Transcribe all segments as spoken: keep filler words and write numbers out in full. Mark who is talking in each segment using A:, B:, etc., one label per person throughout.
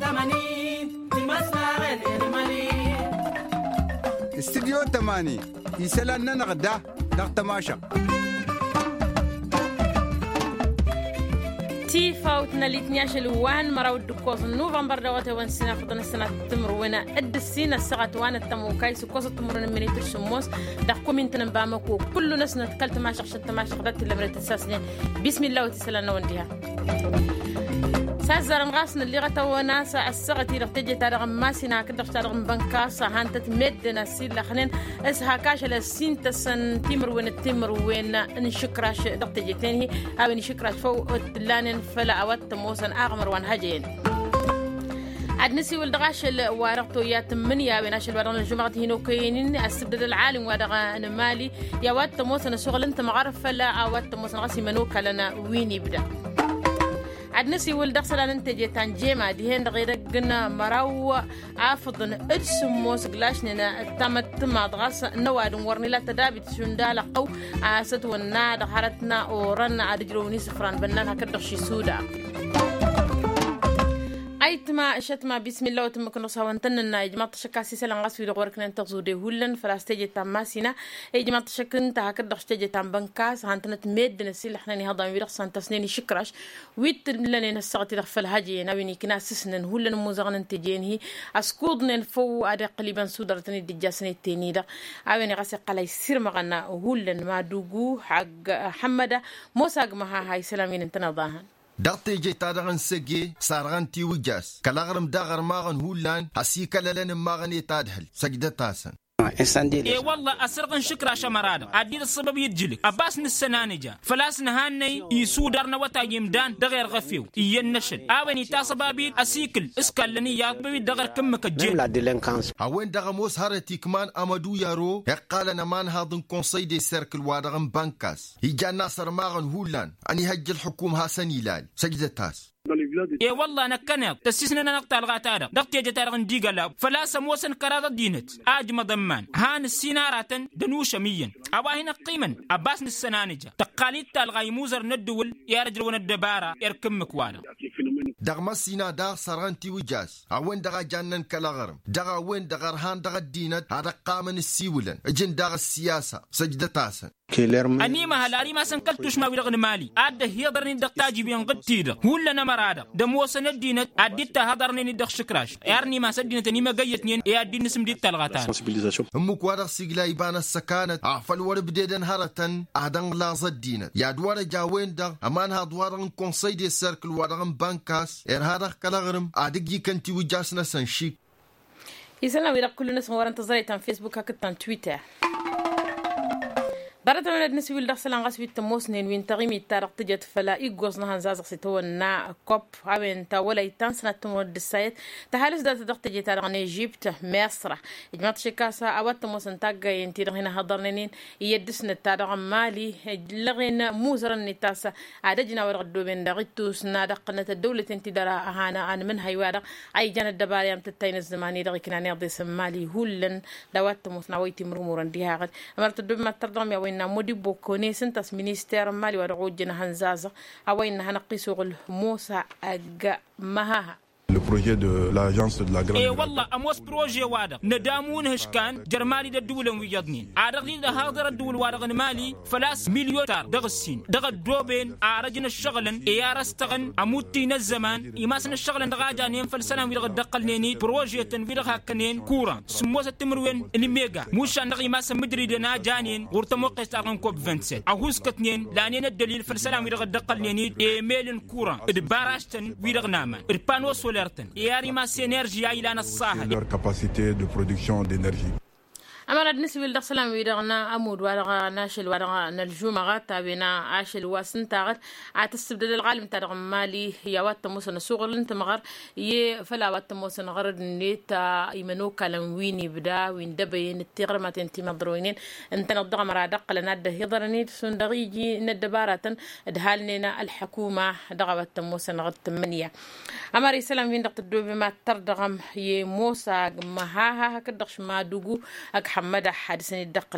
A: استديو تماني يسألنا نغدا نغتماشا
B: تي فوتنا لتنياش الوان مراو الدكوز نوفمبر دوات وان سنة خدنا السنة تمر وانا اد السنة الساعة وانا التموكاي سكوز تمرنا منيت الشموس داكو من تنبامكو كل ناس نتكلت ما شخص تماش خدت اللي مرت الساسنين بسم الله وتسلنا ونديها سازر مغاسن اللي غتوانا ساعة السغتي رفتجي تارغ ماسينا كده تارغ بنكاسا هانتت مدنا سيلا خنين اسها كاش لسين تسن تمر وين التمر وين نشكراش دقتجي تاني او نشكراش فوق لانن فلا اوت موسن اغمر وان هجين عاد نسي ولدغاش الوارقتو يا تمنيا بيناش الورن الجمعة هينو كاينين السبدد العالم ودغا مالي يا وات موسن شغل انت مغرف فلا اوت موسن غاسي منوكا لنا وين يبدا عاد نسي ولد أصلاً أنت جيتان جيما دهين غيرك قلنا مراو عافضن إرسموس قلاشنا تمت ما ضغص نواد ورني لا تدابت شندال قو عاست والناد حرتنا ورنا عدجروني سفران بنان هكذا شي سودا أيتما شتما بسم الله وتمكن نصها وانتنا يا جماعة شكاسي سلام غاس في دغورك ننتظروا ده هولن فلاستيجي تاماسينا يا جماعة شكن تهكذا شتيجي تام بنكاس هانتنا تمد نسيل احنا هذا ويرخ سانتا سنين شكرش ويت لنا نسقط دخل هاجي نبيني كنا سسن هولن موزغن تجينه اسكودن فو ادق قليبا سودرتني دجاسني التاني ده اويني غاس قلا يصير مغنا هولن ما دوغو حق حمدا موساق ما هاي سلامين انتنا ضاهن
C: دغتي جي تادغن سجي سارغن تي وجاس كلاغرم داغر ماغن هولان حسيكا للن ماغن يتادهل سجدة تاسن
D: اي والله اسرغن شكرا شمرادا ادي السبب يتجلك اباس نسنانجا فلاس نهاني يسودرنا وتا يمدان دغير غفيو ينشل اويني تاسبابي اسيكل اسكلني يا بي دغر كمك جين
C: اوين دغموس هارتي كمان امادو يارو قال نمان هاضن كونسي دي سيركل وادغن بانكاس يجا ناصر ماغن هولان اني هج الحكومه حسن يلال سجدة تاس
D: اي والله انا كنق تسيسنا نقطع الغاتارة دقتي جتارغن ديغلا فلا سموسن كراده دينت اج مضمان هان السيناراتن دنوشه ميا ابا هنا قيمن اباس السنانجه تقاليد الغايموزر ندول يا رجل وندبارا يركم مكوالا
C: دغما سينا داغ سرانتي وجاس اوين دغا جانن كلاغرم دغا وين دغر هان دغا دينت هذا قامن السيولن اجن دغ السياسه سجدة تاسن
D: أني ما هلاري ما سنكلتوش ما ويرغن مالي أده يضرني دقتاجي بين قد تيدا هولا نمرادا دموسن الدينة أديتا هضرني ندخ شكراش يارني ما سدينة نيما قيتنين يا الدين نسم دي التلغاتان
C: همك وارغ سيقلا يبان السكانة عفل وربديدن هارتن أهدن غلاظ الدينة يا دوار جاوين دغ أمان هادوارن كونسي دي سيركل وارغن بانكاس إرهادخ كلاغرم أدق يكنتي وجاسنا سنشيك
B: يسلم ويرغ كل ناس مورا انتظريتان فيسبوك هكتان تويتر بردنا الناس ويل دخل غاس في التموسنين وين تغيمي تارق تجت فلا يقوزنا هنزازق ستونا كوب عوين تا ولا يتنسنا تمود السايت تحالس دا تدق تجي تارق نيجيبت مصر جماعة شكاسة اوات تموسن تاقا ينتير هنا هضرنين يدسنا تارق مالي لغين موزرن نتاسا عدجنا ورغدو بين دغيتوس نادقنا الدولة انتدارا اهانا عن من هايوارق اي جانا الدباري ام تتين الزماني دغي كنا نيضي سمالي هولن دوات تموسنا ويتي مرمورا ديها غد امرت الدوب ما تردم يا وين مودي بوكوني سنتس مينيستير مالي ورغوجنا هنزازة اوين هنقيسو الموسى اج مهاها
E: Le projet de l'agence de la grande
D: اي والله اموس بروجي وادا ندامون هشكان جرمالي دا الدولة ويجدنين عرقي دا هاضر الدول وارغن مالي فلاس مليون تار دغ السين دغ الدوبين عرجنا الشغلن اي ارستغن اموتين الزمان يماسن الشغلن دغا جانين فلسنا ويدغ دقلنيني بروجيتن ويدغ هكنين كورا سموس التمروين الميغا موش عندغ يماس مدري دنا جانين ورتمو قيستارن كوب سبعة وعشرين اهوس كتنين لانين الدليل فلسنا ويدغ دقلنيني ايميلن كورا ادباراشتن ويدغ نامان اربانو ياري ما سينرجي إلى الصاحة
E: leur capacité de production d'énergie.
B: أمر النسبة للدخلان ويرغنا أمود ورغا ناشل ورغا نلجوم غاتا بنا عاشل واسن تاغت عتستبدل الغالم تارغ مالي يوات تموسن سوغر لنت مغر ي فلا وات تموسن غرد نيتا يمنو كلام ويني بدا وين دبين التغر ما تنتي مضروينين انت نضغ مرا دق لنا يضرني سندغيجي ندبارة دهالنا الحكومة دغوات تموسن غد تمنية أمر يسلم وين دقت الدوب ما تردغم ي موسى مهاها هكدغش ما دوغو حمد حادثني الدقلني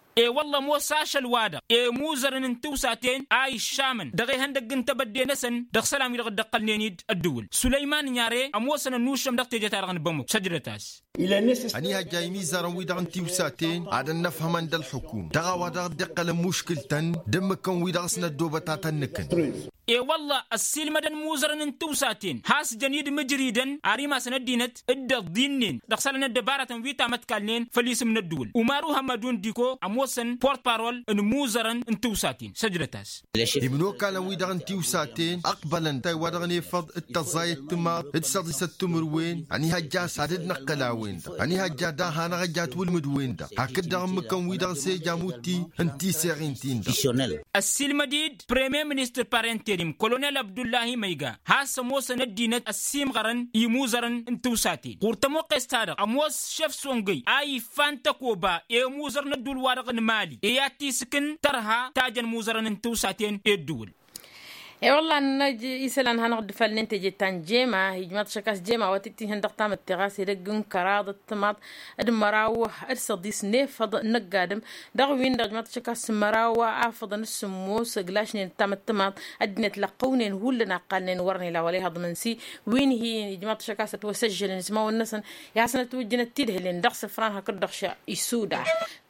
D: إيه والله مو ساش الوادق إيه موزرن انتو ساتين آي الشامن دغي هندق انت بدي نسن دغ سلام يلغد دقل نينيد الدول سليمان نياري أموسن النوشم دغ تيجتارغن بموك سجرتاس
C: أني هجاي ميزارن ويدغ انتو ساتين عدن نفهم عند الحكومة دغا وادغ دقل مشكلتن دمكن ويدغ سند دوبتاتن نكن
D: إيه والله السيل مدن موزرن انتو ساتين هاس جنيد مجريدن عريما سندينت ادى الدينين دخسلنا الدبارة فيتا متكالنين فليس من الدول ومارو همدون ديكو أموسن بورت بارول ان موزرن انتو ساتين سجرتاس
C: يمنو كان ويدغ انتو ساتين أقبلا تاي ودغني فض التزايد تمار اتسادي ستمروين أني هجا سادد نقلاوين دا أني هجا دا هانا غجات والمدوين دا هكذا غمكن ويدغ سيجاموتي انتي سيغينتين دا
D: السيل مديد بريمير منستر بارنتيريم كولونيل عبد الله ميغا هاس موس ندينت السيم غرن يموزرن انتو ساتين قرتمو قستادق اموس شيف سونغي اي فانتا كوبا اي موزر ندول وارغن مالي اياتي سكن ترها تاجن موزرن انتو ساتين الدول
B: اي والله نجي يسلان هنقد فلن تجي تنجيما هجمات شكاس جيما وتتي هندق تام التغاس يرجون كراض الطماط المراوح ارصديس نفض نقادم دغوين دغمات شكاس مراوح افض السموس قلاشني تام الطماط ادنت لقونين هو لنا قالنين ورني لا ولي هضمن سي وين هي هجمات شكاس توسجل نسمو النسن يا سنه توجنا تيده لين دغ سفران هكدخش يسودا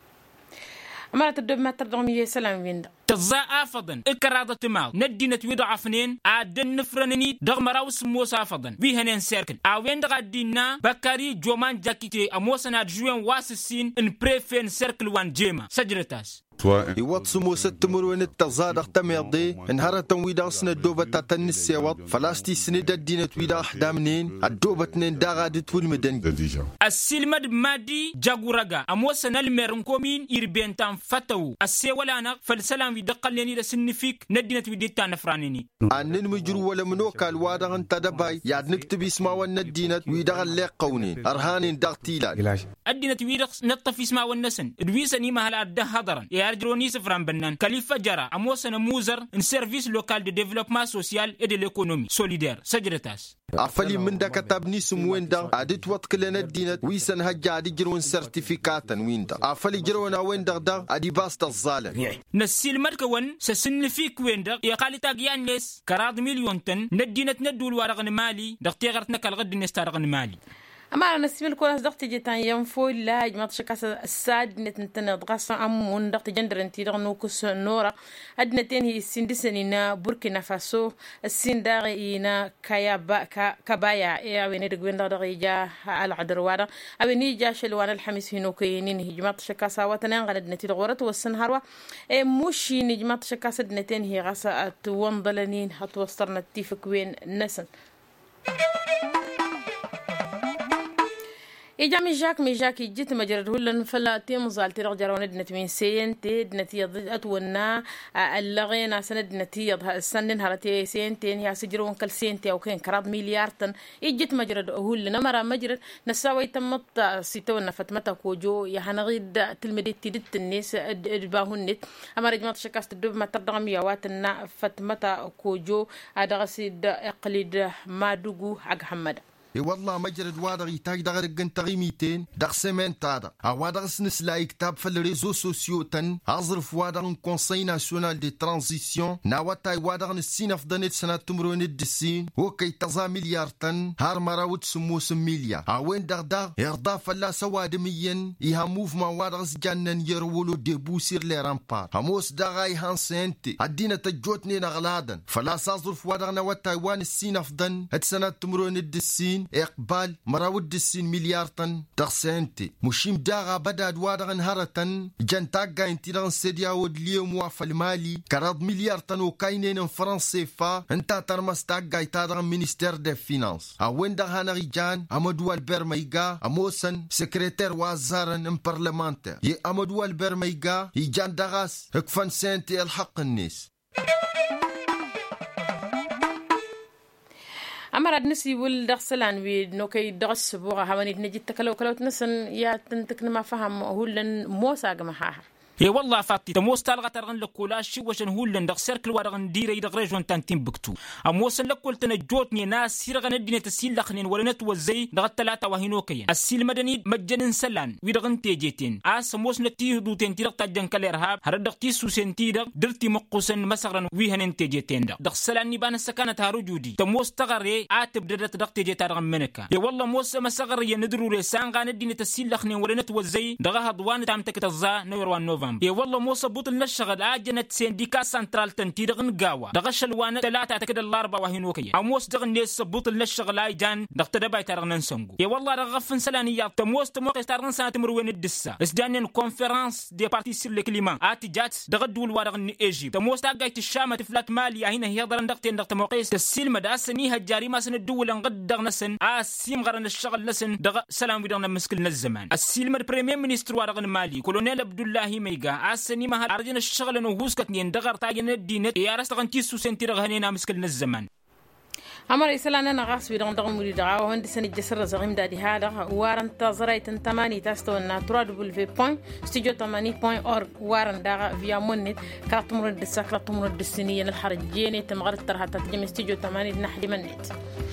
B: أمارة الدب ما تردهم يسلام وين
D: تزا آفضن إكرادة تماو ندينة ويدو عفنين عادن نفرنني دغ مراوس موسى آفضن ويهنين سيركن آوين دغا دينا بكاري جومان جاكيتي أموسنا جوين واسسين إن بريفين سيركل وان جيما سجرتاس
C: يوات سمو ستمر وين التزادق تميضي انهارة ويدا سنة دوبة تاتن السيوات فلاستي سنة دينة ويدا أحدامنين الدوبة تنين داغادت والمدن
D: السلمد مادي جاغورغا أموسنا الميرنكومين إربين تام فتو السيولانا فالسلام يدقل لني لسنفيك ندينة ويدتا نفرانيني
C: أنن مجرو ولا منوكا الوادا انت دباي ياد نكتب اسما والندينة ويدا الليق قونين أرهانين داغتيلا
D: الدينة ويدا نطف اسما والنسن ادويسني مهلا أده هضرا يارجروني سفران بنان كليفة جرا أموسنا موزر ان سيرفيس لوكال دي ديفلوبمون سوسيال اي دي ليكونومي سوليدير سجرتاس
C: أفلي من دا كتابني سموين دا عدت واتك لنا الدينة ويسن هجا عدي جرون سرتيفيكاتا وين دا أفلي جرون وين دا دا عدي باست الظالم
D: نسيل مركوان سسنفيك وين دا يقالي تاقيان ناس كراض مليون تن ندينة ندول وارغن مالي دا اختيارتنا كالغد نستارغن مالي
B: أما أنا نسيب الكون أصدقت جتان ينفو لا جماعة شكاس الساد نتنتن ضغص أمون ضغط جندر انتي ضغ نوكس نورا أدنتين هي السندسنينا بوركينا فاسو السنداغينا كايابا كبايا إيه أويني رقوين ضغ يجا العدروارا أويني جا شلوان الحميس هنوكينين هي جماعة شكاسا واتنين غالد نتي ضغورت والسنهاروا إيه موشي نجماعة شكاس أدنتين هي غاسا أتوانضلنين هتوصرنا التيفكوين نسن إجا جاك ميجاك جيت مجرد هولن فلا تيم زالتي رجع وندنت من سين تيد نتيض أتونا اللغينا سند نتيض السنن هرتي سين تين يا سجرون كل سين تي أو كين كراد مليار تن إجت مجرد هولن مرة مجرد نسوي تمت ستون فتمتا كوجو يا هنغيد تلمدي تيدت الناس باهونت أما رجمات شكاست الدب ما تردغم يواتنا فتمتا كوجو أدغسيد إقليد ما دوغو عق حمد
C: اي والله مجرد وادغ يتاج دغ رجن تغيميتين دغ سيمين تادا وادغ سنس لا كتاب في الريزو سوسيو تن اظرف وادغ كونساي ناسيونال دي ترانزيسيون ناواتاي وادغ نسين افضنت سنة تمرون الدسين وكي تزا مليار تن هار مراود سموس مليار اوين دغ دغ يرضى فلا سوادميا يها موفما وادغ سجانن يرولو ديبوسير لي رامبار هموس دغاي هانسينتي الدينة تجوتني نغلادن فلا سازرف وادغ ناواتاي وان السين افضن هت سنة تمرون الدسين إقبال مراود السين مليار تن تغسينتي مشيم داغا بداد وادغن هرتن جنتاقا انتيران سيديا ودليوم وافا المالي كراد مليار تن وكاينين فرنسي فا انتا ترمستاقا يتادغن منستير دي فينانس اوين دغانا ريجان امدو البرميغا اموسن سكرتير وازارن ام برلمانتر ي امدو البرميغا يجان دغاس هكفن سينتي الحق الناس
B: أمر أدنسي والدغسلان ونوكي دغس بوغا هواني نجي تكلو كلو تنسن يا تنتكن ما فهم هو لن موسى جماعة
D: يا والله فاتي تموس تلغى ترغن لكولا شي وشن هولن دغ سيركل ورغن ديري دغ ريجون تانتين بكتو اموس لكول تنجوتني ناس سيرغن الدنيا تسيل لخنين ولنت وزي دغ الثلاثه وهينوكين السيل مدني مجنن سلان ويدغن تيجيتين اس موس نتي دوتين تي تاجن كالارهاب هردغ تي سوسنتي دغ درتي مقوسن مسغرن ويهنن تيجيتين دغ دغ سلان نيبان سكانت هاروجودي تموس تغري اتب ددت دغ تيجيتا دغ منكا يا والله موس مسغر يندرو ريسان غان الدنيا تسيل لخنين ولنت وزي دغ هضوان تام تكتزا نوروان نوفمبر يا والله موس بوطل نشغل اجنت سنديكا سنترال تنتي دغن غاوا دغ شلوان ثلاثه تكد الاربعه وهينوكي اموس دغ نيس بوطل نشغل اي جان دغ تدباي ترغن سنغو يا والله رغفن سلانيا تموس تمو قستارن سنه مروين الدسا اسدان كونفرنس دي بارتي سير لو كليما اتجات دغ دول ورغن ايجيب تموس تاغايت الشام تفلات ماليا هنا هي درن دغتين دغ تموقيس السلم داسني هجاري ما سن الدول نقد دغ نسن اسيم غرن الشغل نسن دغ سلام ودغنا مسكلنا الزمان السلم البريمير مينستر ورغن مالي كولونيل عبد الله ميغا اسني ما ارجن الشغل نو هوسكتني دغر تاجن الدين يا رستغنتي سوسنتي رغنينا مسكلنا الزمان
B: أمر إسلامنا نغاس بدون دغم مريدعة وهند سنة جسر زغيم دادي هذا وارن تزريت تماني تاستو الناتورا دبل في بوين ستوديو تماني بوين أورg وارن داغا فيا مونت كاتمر الدسا كاتمر الدسنية الحرجيني تمغر الترها تتجمع ستوديو تماني نحدي منت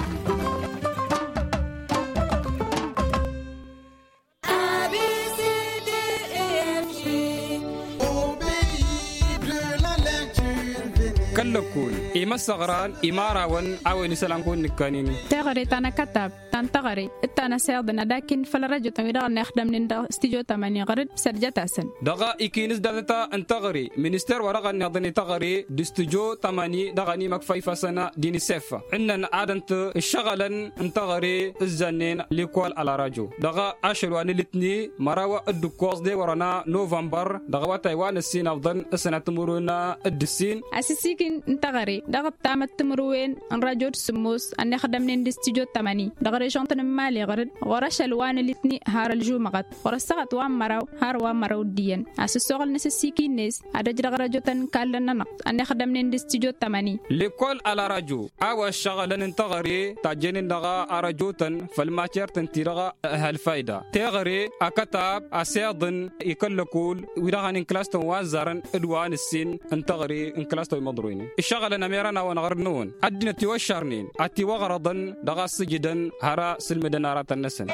F: كلكول إما صغران إما راون أو نسلام كون نكانين
G: تغري تانا كتاب تان تغري التانا سيادنا لكن فالرجو تميدا نخدم من استيجو تمانية غرد سرجة سن
F: دغا إكينس دلتا أن تغري منستر ورغا نضني تغري دستيجو تماني دغاني مكفايفة سنة ديني سيفا عندنا عادنت الشغلا أن تغري الزنين ليكوال على راجو دغا أشلو أن الاتني مراوى الدكوز دي ورنا نوفمبر دغا تايوان السين أفضل السنة تمرونا الدسين
G: أساسيكين انتغري دغب تامت تمروين ان راجو سموس ان نخدم من استيجو تماني دغري شونتن مالي غرد ورش الوان الاثني هار الجومغت ورسغت وان مراو هار وان مراو ديان اسسوغل نسسيكي نيس ادج دغراجو تن كالنا نقط ان نخدم من استيجو تماني
F: لكل على راجو او الشغل انتغري تاجين دغا راجو تن فالماتير تنتيرغا هالفايده تغري اكتاب اسيضن يكلكول ودغان كلاستون وازرن ادوان السين انتغري ان كلاستو مضروين الشغل نميرنا ونغرنون أدنى توشرنين أتي وغرضا دغاس جدا هرا سلمدن أرات النسن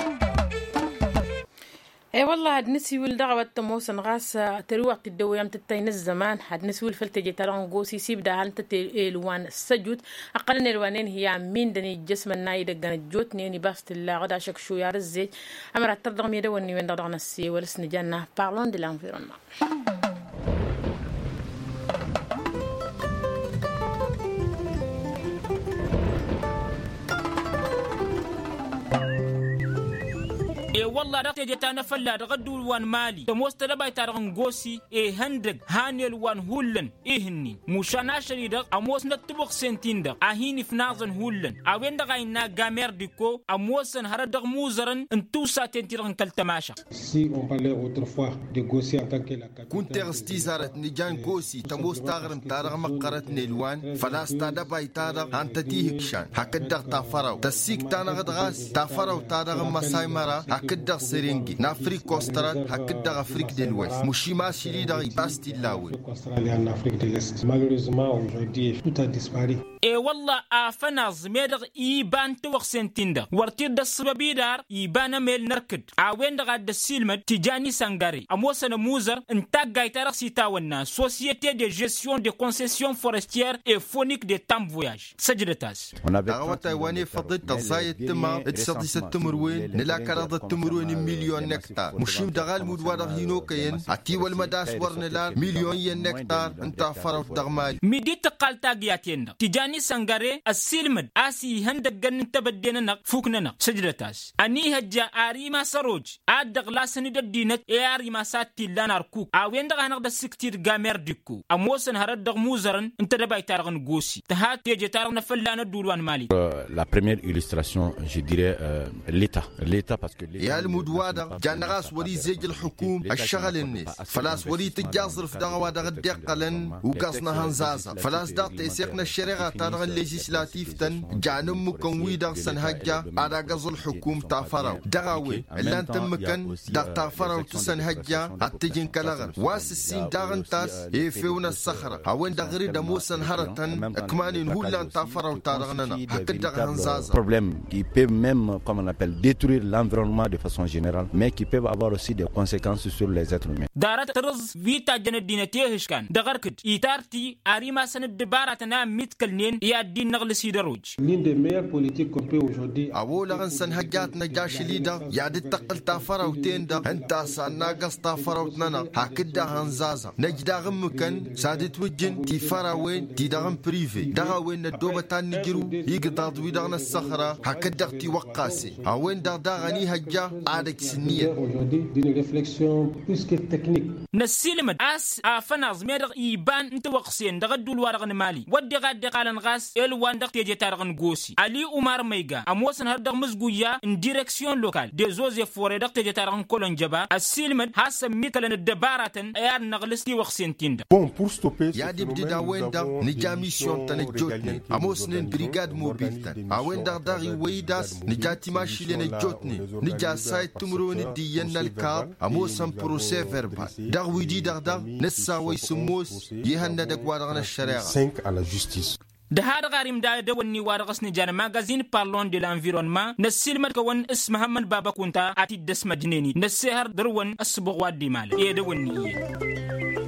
B: اي والله هاد نسي ولدغه التموسن غاس تروق الدويام تتين الزمان هاد نسي الفلتجي ترون غوسي سيب ده هل تلوان السجود اقل الوانين هي مين دني الجسم النايد دغن جوتني باست الله غدا شك شو يا رزي امر ترضم يدوني وين دغنا السي ولسن جنة parlons de l'environnement.
D: إيه والله رأيت جتانا فلا رغدوا الوان مالي تموست رباي تارغن غوسي إيه هندق هاني الوان هولن إيه هني مشانا شريدق أموس نتبق سنتين دق أهيني فنازن هولن أوين دق أينا غامير ديكو أموسن هردق موزرن انتو ساتين تيرغن كالتماشا
C: كنت استيزارت نجان غوسي تموس تاغرم تارغ مقرت نيلوان فلاس تادباي تارغ هانتا تيهكشان هكدق تافراو تسيك تانا غدغاس تافراو تارغ مساي مرا هكذا سرينجي نافريك كوسترات هكذا أفريق دلويست مشي ما شيري دغي باستي لاوي
D: إيه والله آفناز ميدغ إيبان توق سنتيندا ورتير دا السببي دار إيبانا ميل نركد عوين دغا دا السيلمد تجاني سانغاري أموسنا موزر انتاق غايتارق سيتاونا سوسيتي دي جيسيون دي كونسيسيون فورستير اي فونيك دي تام فوياج سجدتاس
C: دغوا تايواني فضل تغزايد تما اتسادي ستمروين نلا كرادة تمروين مليون نكتار مشيم دغال مدوارغ هينوكين عتي والمداس ورنلار مليون ين نكتار انتا فروت دغمال
D: ميدي تقال تاقياتين تجاني سانغاري السيلمد آسي هندق جن تبدينا نق فوقنا نق سجدتاس أني هجا آريما سروج آدق لاسني ددينت آريما ساتي لاناركوك أوين دغا نقدا سكتير غامير ديكو أموسن هرد دغ موزرن انت دباي تارغن غوسي تهات تيجي تارغن فلانا دولوان مالي.
H: La première illustration, je dirais euh, l'État. L'État parce que l'État
C: مدوادة جانغاس ولي زيج الحكوم الشغل الناس فلاس ولي تجازر في دغوادة غدقلن وقصنا هنزازا فلاس دا تيسيقنا الشريعة تارغ الليجيسلاتيف تن جانم مكنوي دا سنهجا على قص الحكوم تافراو دغاوي اللي انت مكن دا تافراو تسنهجا التجين كلاغر واس السين داغن تاس يفيونا الصخرة هاوين دغري دموسن هرتن كمانين هولان تافراو تارغننا هكذا هنزازا
H: problèmes qui peuvent même, comme on appelle, détruire l'environnement de façon générale, mais qui peuvent avoir aussi des conséquences sur les êtres humains.
D: دارت ترز فيتا جندينا تيهشكان دغركت إيتارتي أريما سند دبارتنا متكلنين يا الدين نغل سيدروج.
I: L'une des meilleures politiques qu'on peut aujourd'hui.
C: أولا غنسن هجات نجاش ليدا يا دي تقل تافراو تيندا انت سناقص تافراو تنانا هكذا هنزازا نجدا غمكن سادت وجن تي فراوين تي دغم بريفي دغاوين الدوبة تان نجرو يقضاد ويدغنا الصخرة هكذا تي وقاسي هاوين دغداغني هجا عادك سنية
D: نسيلمد أس أفناز ميرغ إيبان انت وقسين دغدو الوارغن مالي ودي غاد دقالن غاس إلوان دغ تيجي تارغن غوسي علي عمر ميغا أموسن هردغ مزغويا ان ديريكسيون لوكال دي زوزي فوري دغ تيجي تارغن كولون جبا السيلمد هاسا ميكالن الدباراتن ايار نغلسي وقسين تيند
C: يا دي بدي داوين دا نجا ميسيون تنجوتني أموسنين بريغاد موبيلتن أوين دغ دغي ويداس نجاتي ماشي لنا جوتني نجا سايت تمرون دينا الكاب أموسن بروسي فيربال دغ ويدي دغ دغ نسا ويسموس يهنا دقوارغنا الشريعة
D: ده هذا غارم دا دوني وارغس نجار ماغازين بارلون دي l'environnement نسيل مركوان اسم محمد بابا كونتا اتي دس مدنيني نسيهر درون اسبغ وادي مال ايه دوني ايه